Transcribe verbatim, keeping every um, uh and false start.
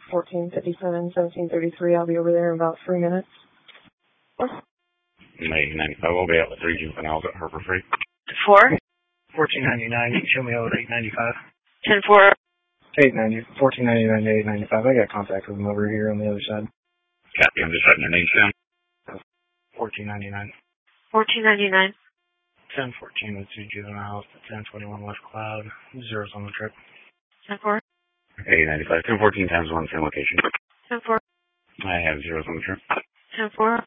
fourteen fifty-seven, seventeen thirty-three. I'll be over there in about three minutes. eight ninety-five. We'll be out with three juveniles at Harbor Freight. Four. fourteen ninety-nine. Show me out at eight ninety-five. ten four. eight ninety. fourteen ninety-nine to eight ninety-five. I got contact with them over here on the other side. Copy. I'm just writing their names down. fourteen ninety-nine. fourteen ninety-nine. ten fourteen with two juveniles. ten twenty-one West Cloud. Zeros on the trip. ten four. eight ninety-five. ten fourteen times one, same location. ten four. I have zeros on the trip. ten four.